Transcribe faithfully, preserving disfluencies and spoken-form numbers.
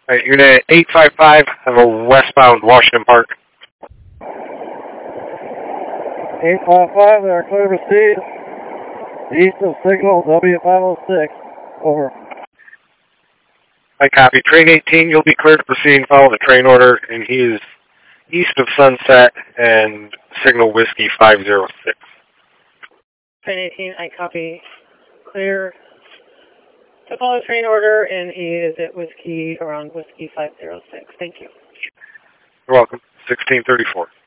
Alright, Unit eight five five, have a westbound Washington Park. eight five five, they're clear to proceed. East of signal W five oh six. Over. I copy. Train eighteen, you'll be cleared to proceed and follow the train order, and he is east of Sunset and signal Whiskey five oh six. Train eighteen, I copy. Clear to follow train order, and he is at Whiskey around Whiskey five oh six. Thank you. You're welcome. sixteen thirty-four.